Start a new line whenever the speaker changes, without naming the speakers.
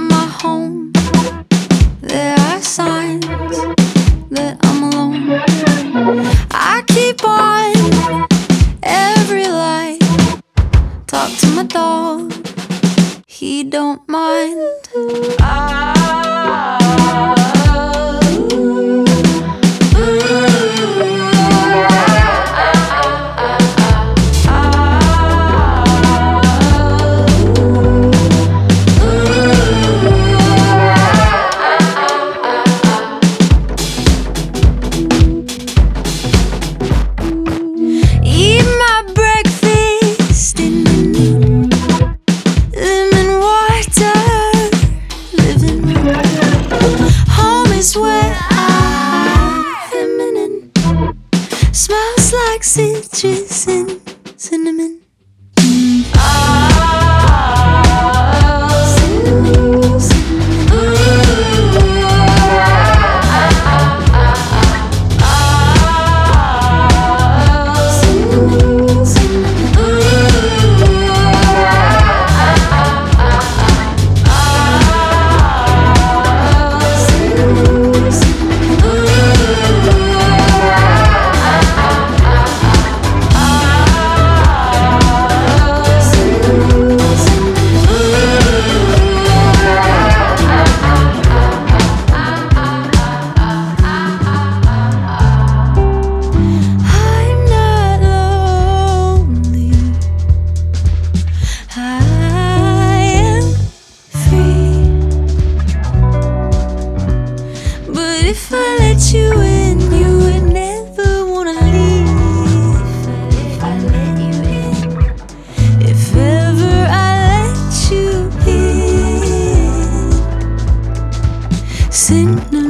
on my home, there are signs that I'm alone. I keep on every light, talk to my dog, he don't mind. Eat my breakfast in the noon, lemon water, living room. Home is where I'm feminine, smells like citrus and cinnamon. If I let you in, you would never wanna leave. If I let you in, if ever I let you in, cinnamon.